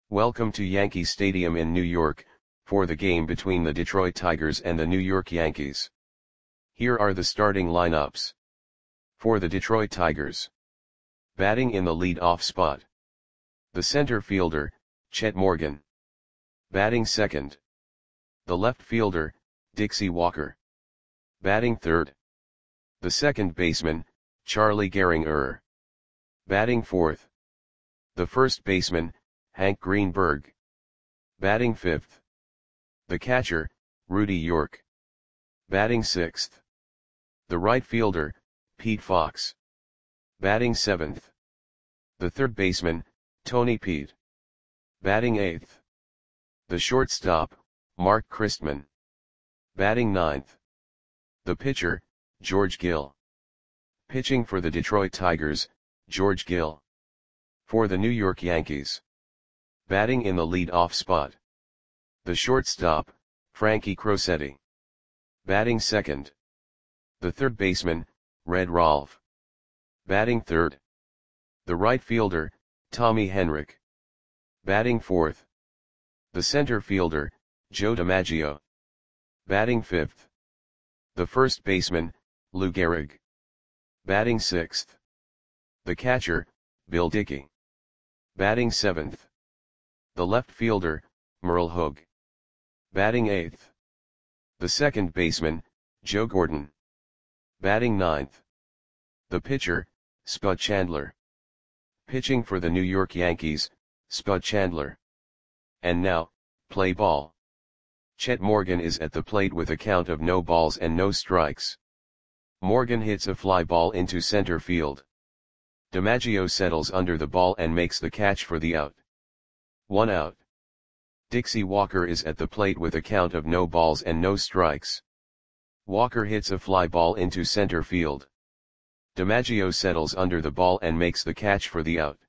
Welcome to Yankee Stadium in New York, for the game between the Detroit Tigers and the New York Yankees. Here are the starting lineups. For the Detroit Tigers. Batting in the lead-off spot. The center fielder, Chet Morgan. Batting second. The left fielder, Dixie Walker. Batting third. The second baseman, Charlie Gehringer. Batting fourth. The first baseman, Hank Greenberg. Batting fifth. The catcher, Rudy York. Batting sixth. The right fielder, Pete Fox. Batting seventh. The third baseman, Tony Pete. Batting eighth. The shortstop, Mark Christman. Batting ninth. The pitcher, George Gill. Pitching for the Detroit Tigers, George Gill. For the New York Yankees. Batting in the lead-off spot. The shortstop, Frankie Crosetti. Batting second. The third baseman, Red Rolfe. Batting third. The right fielder, Tommy Henrich. Batting fourth. The center fielder, Joe DiMaggio. Batting fifth. The first baseman, Lou Gehrig. Batting sixth. The catcher, Bill Dickey. Batting seventh. The left fielder, Merle Hogue. Batting eighth. The second baseman, Joe Gordon. Batting ninth. The pitcher, Spud Chandler. Pitching for the New York Yankees, Spud Chandler. And now, play ball. Chet Morgan is at the plate with a count of no balls and no strikes. Morgan hits a fly ball into center field. DiMaggio settles under the ball and makes the catch for the out. 1 out. Dixie Walker is at the plate with a count of no balls and no strikes. Walker hits a fly ball into center field. DiMaggio settles under the ball and makes the catch for the out.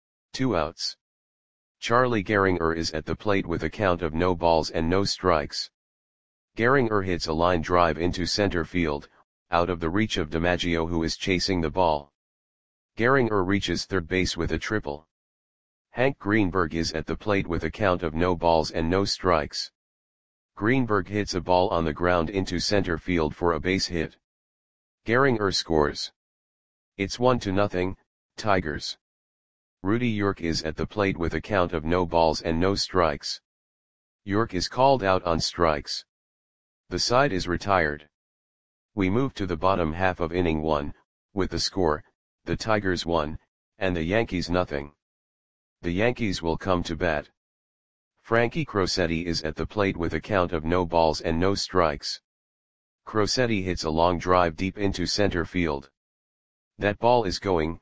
2 outs. Charlie Gehringer is at the plate with a count of no balls and no strikes. Gehringer hits a line drive into center field, out of the reach of DiMaggio, who is chasing the ball. Gehringer reaches third base with a triple. Hank Greenberg is at the plate with a count of no balls and no strikes. Greenberg hits a ball on the ground into center field for a base hit. Gehringer scores. It's 1-0, Tigers. Rudy York is at the plate with a count of no balls and no strikes. York is called out on strikes. The side is retired. We move to the bottom half of inning 1, with the score, the Tigers 1, and the Yankees 0. The Yankees will come to bat. Frankie Crosetti is at the plate with a count of no balls and no strikes. Crosetti hits a long drive deep into center field. That ball is gone.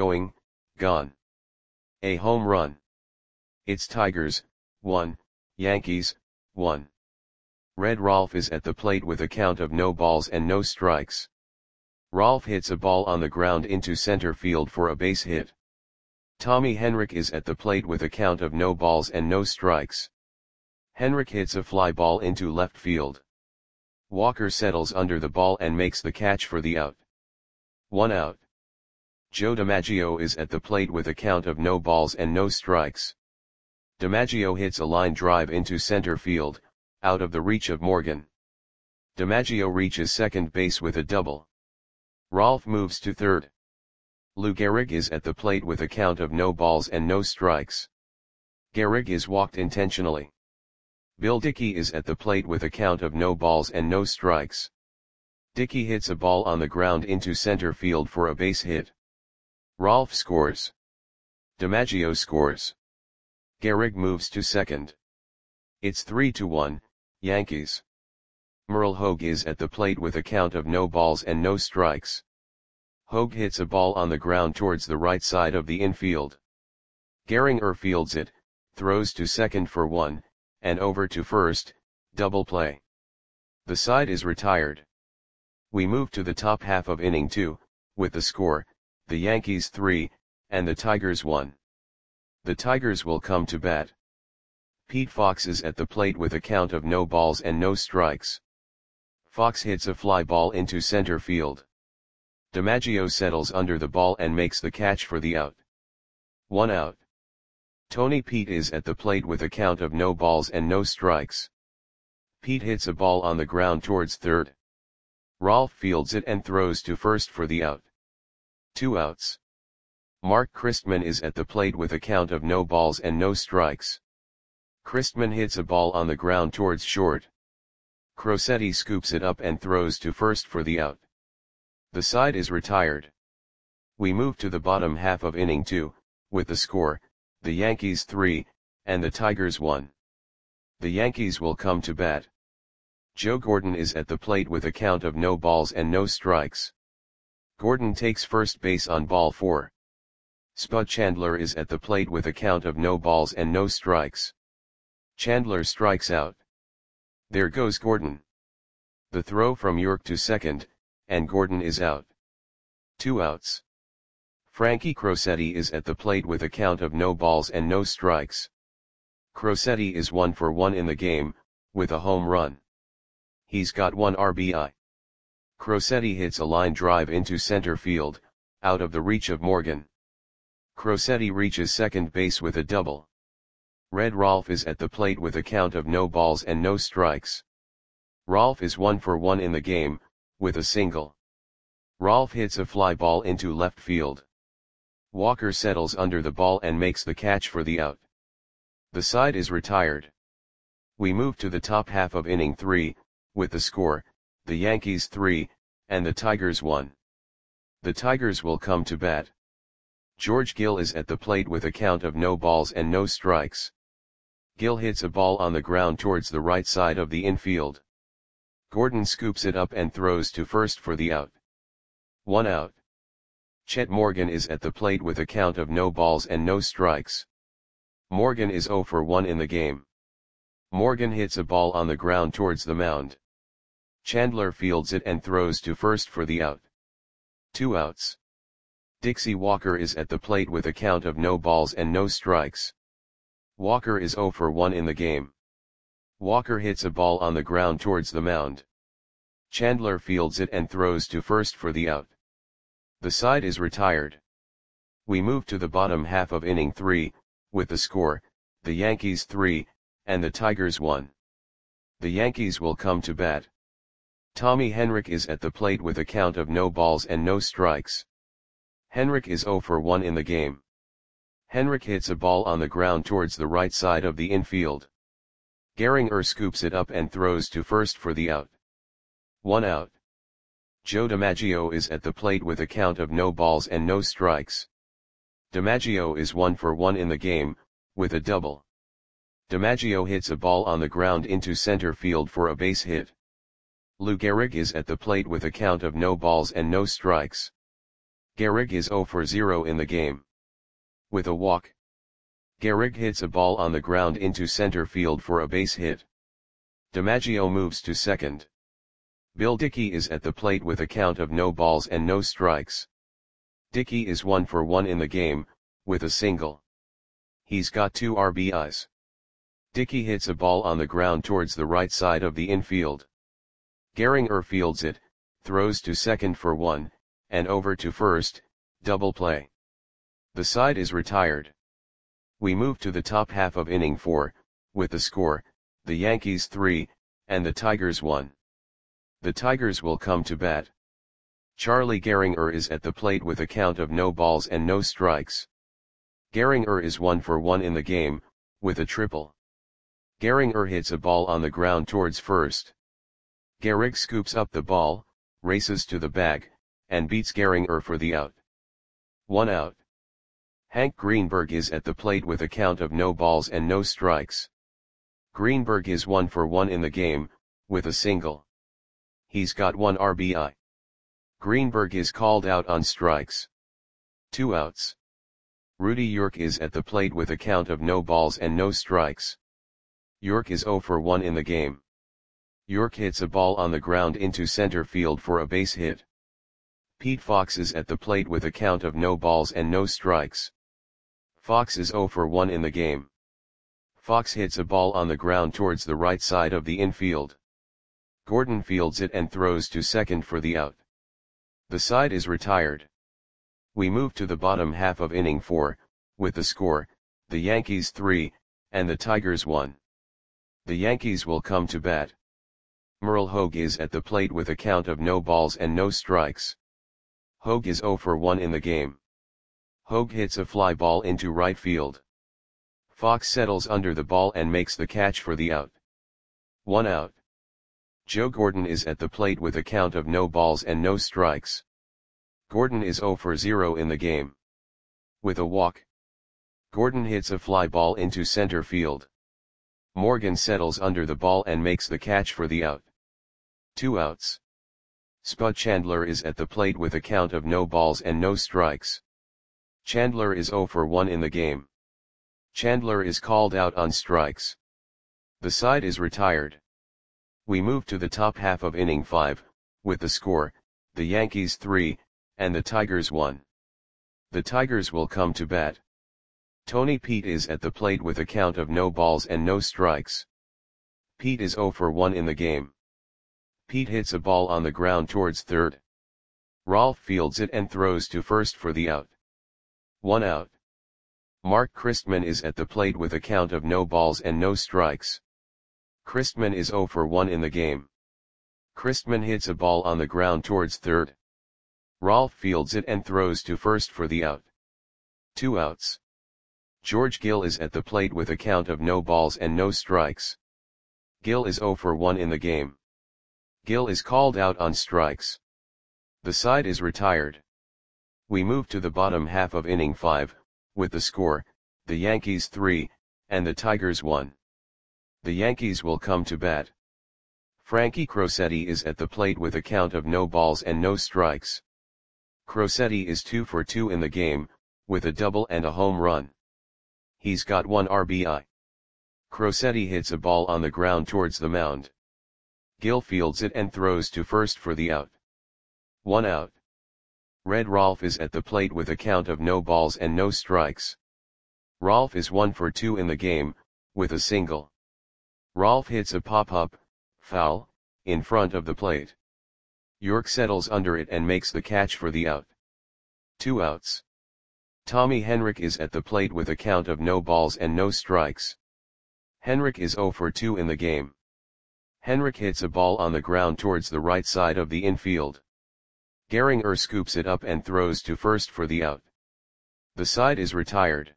A home run. It's Tigers 1, Yankees 1. Red Rolfe is at the plate with a count of no balls and no strikes. Rolfe hits a ball on the ground into center field for a base hit. Tommy Henrich is at the plate with a count of no balls and no strikes. Henrich hits a fly ball into left field. Walker settles under the ball and makes the catch for the out. 1 out. Joe DiMaggio is at the plate with a count of no balls and no strikes. DiMaggio hits a line drive into center field, out of the reach of Morgan. DiMaggio reaches second base with a double. Rolfe moves to third. Lou Gehrig is at the plate with a count of no balls and no strikes. Gehrig is walked intentionally. Bill Dickey is at the plate with a count of no balls and no strikes. Dickey hits a ball on the ground into center field for a base hit. Rolfe scores. DiMaggio scores. Gehrig moves to second. It's 3-1, Yankees. Merle Hogue is at the plate with a count of no balls and no strikes. Hogue hits a ball on the ground towards the right side of the infield. Gehringer fields it, throws to second for 1, and over to first, double play. The side is retired. We move to the top half of inning 2, with the score, the Yankees 3, and the Tigers 1. The Tigers will come to bat. Pete Fox is at the plate with a count of no balls and no strikes. Fox hits a fly ball into center field. DiMaggio settles under the ball and makes the catch for the out. 1 out. Tony Pete is at the plate with a count of no balls and no strikes. Pete hits a ball on the ground towards third. Rolf fields it and throws to first for the out. 2 outs. Mark Christman is at the plate with a count of no balls and no strikes. Christman hits a ball on the ground towards short. Crosetti scoops it up and throws to first for the out. The side is retired. We move to the bottom half of inning 2, with the score, the Yankees 3, and the Tigers 1. The Yankees will come to bat. Joe Gordon is at the plate with a count of no balls and no strikes. Gordon takes first base on ball 4. Spud Chandler is at the plate with a count of no balls and no strikes. Chandler strikes out. There goes Gordon. The throw from York to second, and Gordon is out. 2 outs. Frankie Crosetti is at the plate with a count of no balls and no strikes. Crosetti is 1 for 1 in the game, with a home run. He's got 1 RBI. Crosetti hits a line drive into center field, out of the reach of Morgan. Crosetti reaches second base with a double. Red Rolf is at the plate with a count of no balls and no strikes. Rolf is 1 for 1 in the game, with a single. Rolf hits a fly ball into left field. Walker settles under the ball and makes the catch for the out. The side is retired. We move to the top half of inning 3, with the score, the Yankees 3, and the Tigers 1. The Tigers will come to bat. George Gill is at the plate with a count of no balls and no strikes. Gill hits a ball on the ground towards the right side of the infield. Gordon scoops it up and throws to first for the out. 1 out. Chet Morgan is at the plate with a count of no balls and no strikes. Morgan is 0 for 1 in the game. Morgan hits a ball on the ground towards the mound. Chandler fields it and throws to first for the out. 2 outs. Dixie Walker is at the plate with a count of no balls and no strikes. Walker is 0 for 1 in the game. Walker hits a ball on the ground towards the mound. Chandler fields it and throws to first for the out. The side is retired. We move to the bottom half of inning 3, with the score, the Yankees 3, and the Tigers 1. The Yankees will come to bat. Tommy Henrich is at the plate with a count of no balls and no strikes. Henrich is 0 for 1 in the game. Henrich hits a ball on the ground towards the right side of the infield. Gehringer scoops it up and throws to first for the out. 1 out. Joe DiMaggio is at the plate with a count of no balls and no strikes. DiMaggio is 1 for 1 in the game, with a double. DiMaggio hits a ball on the ground into center field for a base hit. Lou Gehrig is at the plate with a count of no balls and no strikes. Gehrig is 0 for 0 in the game. With a walk. Gehrig hits a ball on the ground into center field for a base hit. DiMaggio moves to second. Bill Dickey is at the plate with a count of no balls and no strikes. Dickey is 1 for 1 in the game, with a single. He's got 2 RBIs. Dickey hits a ball on the ground towards the right side of the infield. Gehringer fields it, throws to second for 1, and over to first, double play. The side is retired. We move to the top half of inning 4, with the score, the Yankees 3, and the Tigers 1. The Tigers will come to bat. Charlie Gehringer is at the plate with a count of no balls and no strikes. Gehringer is 1 for 1 in the game, with a triple. Gehringer hits a ball on the ground towards first. Gehrig scoops up the ball, races to the bag, and beats Gehringer for the out. 1 out. Hank Greenberg is at the plate with a count of no balls and no strikes. Greenberg is 1 for 1 in the game, with a single. He's got 1 RBI. Greenberg is called out on strikes. 2 outs. Rudy York is at the plate with a count of no balls and no strikes. York is 0 for 1 in the game. York hits a ball on the ground into center field for a base hit. Pete Fox is at the plate with a count of no balls and no strikes. Fox is 0 for 1 in the game. Fox hits a ball on the ground towards the right side of the infield. Gordon fields it and throws to second for the out. The side is retired. We move to the bottom half of inning 4, with the score, the Yankees 3, and the Tigers 1. The Yankees will come to bat. Merle Hogue is at the plate with a count of no balls and no strikes. Hogue is 0 for 1 in the game. Hogue hits a fly ball into right field. Fox settles under the ball and makes the catch for the out. 1 out. Joe Gordon is at the plate with a count of no balls and no strikes. Gordon is 0 for 0 in the game. With a walk, Gordon hits a fly ball into center field. Morgan settles under the ball and makes the catch for the out. 2 outs. Spud Chandler is at the plate with a count of no balls and no strikes. Chandler is 0 for 1 in the game. Chandler is called out on strikes. The side is retired. We move to the top half of inning 5, with the score, the Yankees 3, and the Tigers 1. The Tigers will come to bat. Tony Pete is at the plate with a count of no balls and no strikes. Pete is 0 for 1 in the game. Pete hits a ball on the ground towards third. Rolf fields it and throws to first for the out. 1 out. Mark Christman is at the plate with a count of no balls and no strikes. Christman is 0 for 1 in the game. Christman hits a ball on the ground towards third. Rolf fields it and throws to first for the out. 2 outs. George Gill is at the plate with a count of no balls and no strikes. Gill is 0 for 1 in the game. Gill is called out on strikes. The side is retired. We move to the bottom half of inning 5, with the score, the Yankees 3, and the Tigers 1. The Yankees will come to bat. Frankie Crosetti is at the plate with a count of no balls and no strikes. Crosetti is 2 for 2 in the game, with a double and a home run. He's got 1 RBI. Crosetti hits a ball on the ground towards the mound. Gill fields it and throws to first for the out. 1 out. Red Rolf is at the plate with a count of no balls and no strikes. Rolf is 1 for 2 in the game, with a single. Rolf hits a pop-up, foul, in front of the plate. York settles under it and makes the catch for the out. 2 outs. Tommy Henrich is at the plate with a count of no balls and no strikes. Henrich is 0 for 2 in the game. Henrich hits a ball on the ground towards the right side of the infield. Gehringer scoops it up and throws to first for the out. The side is retired.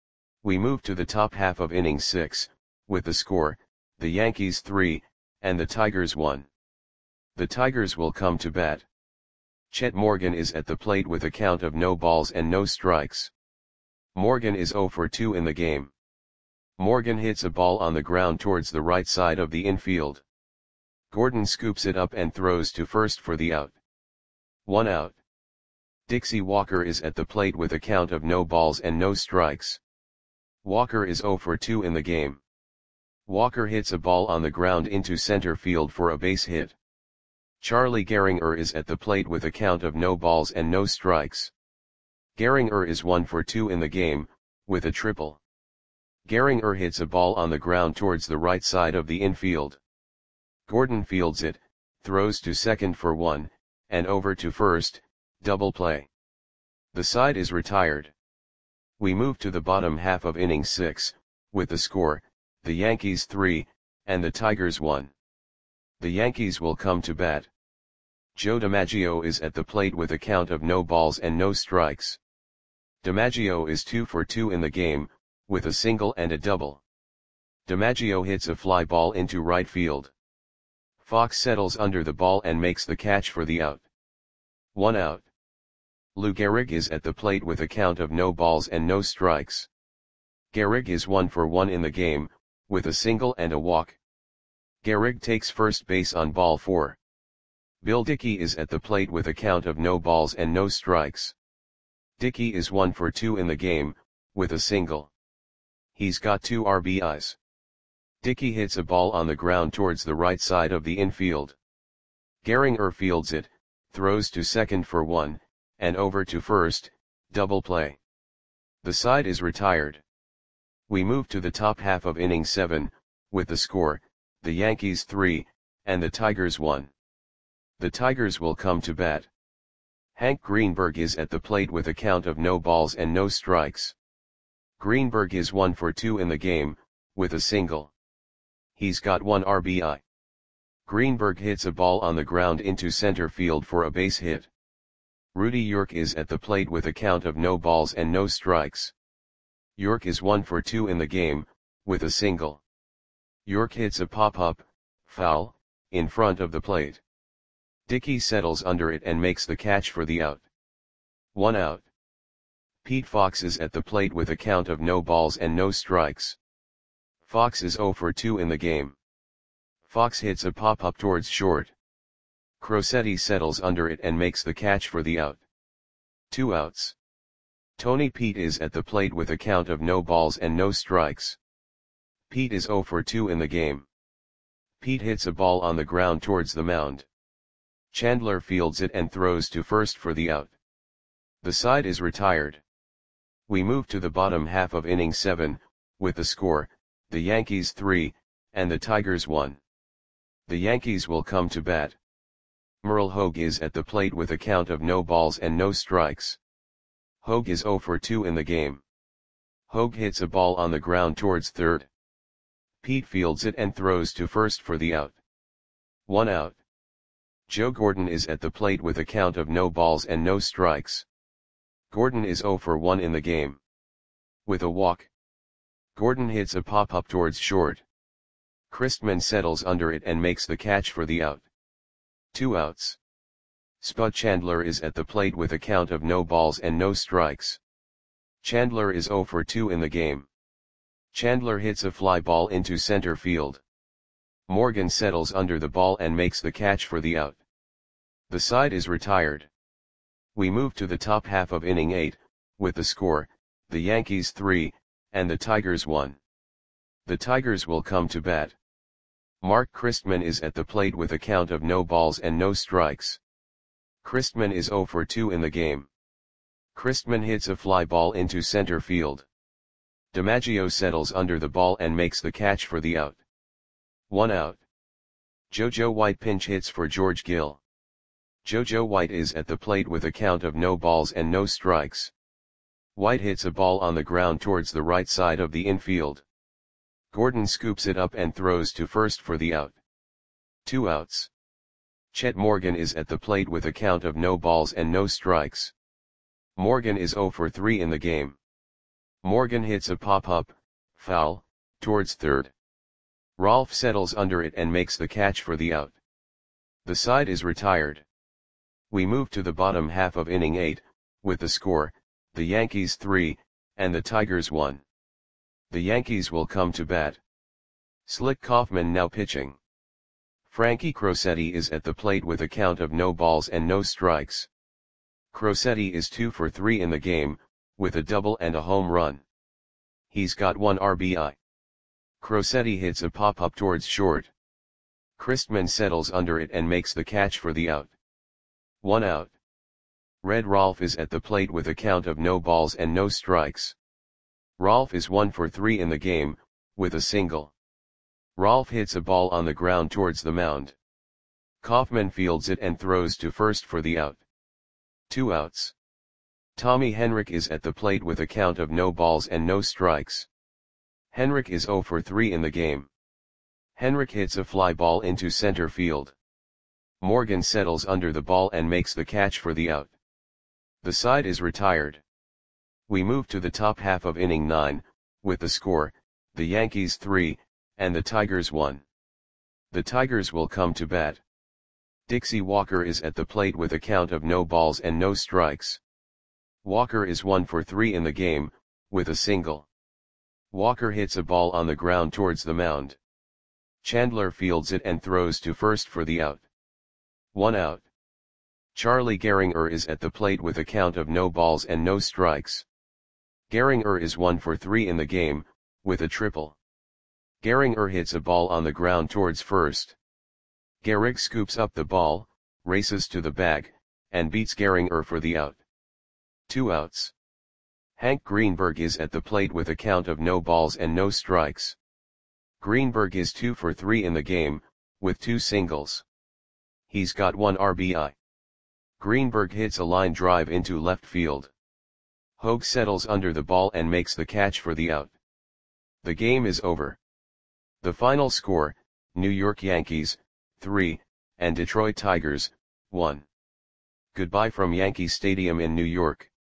We move to the top half of inning 6, with the score, the Yankees 3, and the Tigers 1. The Tigers will come to bat. Chet Morgan is at the plate with a count of no balls and no strikes. Morgan is 0 for 2 in the game. Morgan hits a ball on the ground towards the right side of the infield. Gordon scoops it up and throws to first for the out. 1 out. Dixie Walker is at the plate with a count of no balls and no strikes. Walker is 0 for 2 in the game. Walker hits a ball on the ground into center field for a base hit. Charlie Gehringer is at the plate with a count of no balls and no strikes. Gehringer is 1 for 2 in the game, with a triple. Gehringer hits a ball on the ground towards the right side of the infield. Gordon fields it, throws to second for 1, and over to first, double play. The side is retired. We move to the bottom half of inning 6, with the score, the Yankees 3, and the Tigers 1. The Yankees will come to bat. Joe DiMaggio is at the plate with a count of no balls and no strikes. DiMaggio is 2 for 2 in the game, with a single and a double. DiMaggio hits a fly ball into right field. Fox settles under the ball and makes the catch for the out. 1 out. Lou Gehrig is at the plate with a count of no balls and no strikes. Gehrig is 1 for 1 in the game, with a single and a walk. Gehrig takes first base on ball 4. Bill Dickey is at the plate with a count of no balls and no strikes. Dickey is 1 for 2 in the game, with a single. He's got 2 RBIs. Dickey hits a ball on the ground towards the right side of the infield. Gehringer fields it, throws to second for 1, and over to first, double play. The side is retired. We move to the top half of inning 7, with the score, the Yankees 3, and the Tigers 1. The Tigers will come to bat. Hank Greenberg is at the plate with a count of no balls and no strikes. Greenberg is 1 for 2 in the game, with a single. He's got 1 RBI. Greenberg hits a ball on the ground into center field for a base hit. Rudy York is at the plate with a count of no balls and no strikes. York is 1 for 2 in the game, with a single. York hits a pop-up, foul, in front of the plate. Dickey settles under it and makes the catch for the out. 1 out. Pete Fox is at the plate with a count of no balls and no strikes. Fox is 0 for 2 in the game. Fox hits a pop-up towards short. Crosetti settles under it and makes the catch for the out. 2 outs. Tony Pete is at the plate with a count of no balls and no strikes. Pete is 0 for 2 in the game. Pete hits a ball on the ground towards the mound. Chandler fields it and throws to first for the out. The side is retired. We move to the bottom half of inning 7, with the score, the Yankees 3, and the Tigers 1. The Yankees will come to bat. Merle Hogue is at the plate with a count of no balls and no strikes. Hogue is 0 for 2 in the game. Hogue hits a ball on the ground towards third. Pete fields it and throws to first for the out. 1 out. Joe Gordon is at the plate with a count of no balls and no strikes. Gordon is 0 for 1 in the game. With a walk. Gordon hits a pop-up towards short. Christman settles under it and makes the catch for the out. 2 outs. Spud Chandler is at the plate with a count of no balls and no strikes. Chandler is 0 for 2 in the game. Chandler hits a fly ball into center field. Morgan settles under the ball and makes the catch for the out. The side is retired. We move to the top half of inning 8, with the score, the Yankees 3, and the Tigers 1. The Tigers will come to bat. Mark Christman is at the plate with a count of no balls and no strikes. Christman is 0 for 2 in the game. Christman hits a fly ball into center field. DiMaggio settles under the ball and makes the catch for the out. 1 out. JoJo White pinch hits for George Gill. JoJo White is at the plate with a count of no balls and no strikes. White hits a ball on the ground towards the right side of the infield. Gordon scoops it up and throws to first for the out. 2 outs. Chet Morgan is at the plate with a count of no balls and no strikes. Morgan is 0 for 3 in the game. Morgan hits a pop-up, foul, towards third. Rolfe settles under it and makes the catch for the out. The side is retired. We move to the bottom half of inning 8, with the score, the Yankees 3, and the Tigers 1. The Yankees will come to bat. Slick Kaufman now pitching. Frankie Crosetti is at the plate with a count of no balls and no strikes. Crosetti is 2 for 3 in the game, with a double and a home run. He's got 1 RBI. Crosetti hits a pop-up towards short. Christman settles under it and makes the catch for the out. 1 out. Red Rolfe is at the plate with a count of no balls and no strikes. Rolfe is 1 for 3 in the game, with a single. Rolfe hits a ball on the ground towards the mound. Kaufman fields it and throws to first for the out. 2 outs. Tommy Henrich is at the plate with a count of no balls and no strikes. Henrich is 0 for 3 in the game. Henrich hits a fly ball into center field. Morgan settles under the ball and makes the catch for the out. The side is retired. We move to the top half of inning 9, with the score, the Yankees 3, and the Tigers 1. The Tigers will come to bat. Dixie Walker is at the plate with a count of no balls and no strikes. Walker is 1 for 3 in the game, with a single. Walker hits a ball on the ground towards the mound. Chandler fields it and throws to first for the out. 1 out. Charlie Gehringer is at the plate with a count of no balls and no strikes. Gehringer is 1 for 3 in the game, with a triple. Gehringer hits a ball on the ground towards first. Gehrig scoops up the ball, races to the bag, and beats Gehringer for the out. 2 outs. Hank Greenberg is at the plate with a count of no balls and no strikes. Greenberg is 2 for 3 in the game, with 2 singles. He's got 1 RBI. Greenberg hits a line drive into left field. Hogue settles under the ball and makes the catch for the out. The game is over. The final score, New York Yankees, 3, and Detroit Tigers, 1. Goodbye from Yankee Stadium in New York.